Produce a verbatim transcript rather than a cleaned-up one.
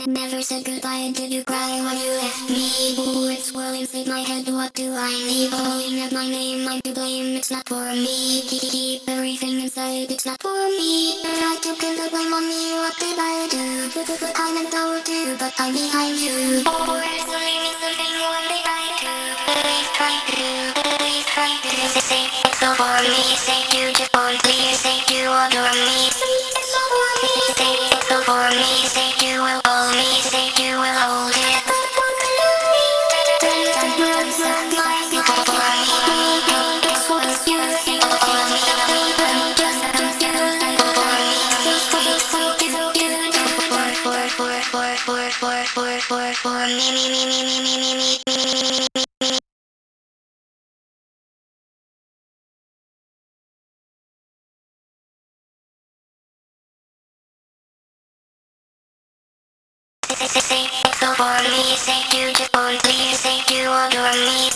Never said goodbye, did you cry when you left me? Bullets swirling inside my head, what do I need? Calling out my name, I'm to blame, it's not for me. Keep keep everything inside, it's not for me. Tried to pin the blame on me, what did I do? I meant I would do, but I'm behind you. Bullets swirling me something, what did I do? Please try to, please try to say it's all for me. Say you just want, please say you adore me. It's all for me, say it's all for me. Say you will hold me, say you will hold it. But won't love me. Then the words of my people for me. It's what you think for me. I'm just as you think for me. So so so you you for for for for for for for for for me me me me me me me me me me. Say it's all for me. Say you just want, please say you adore me.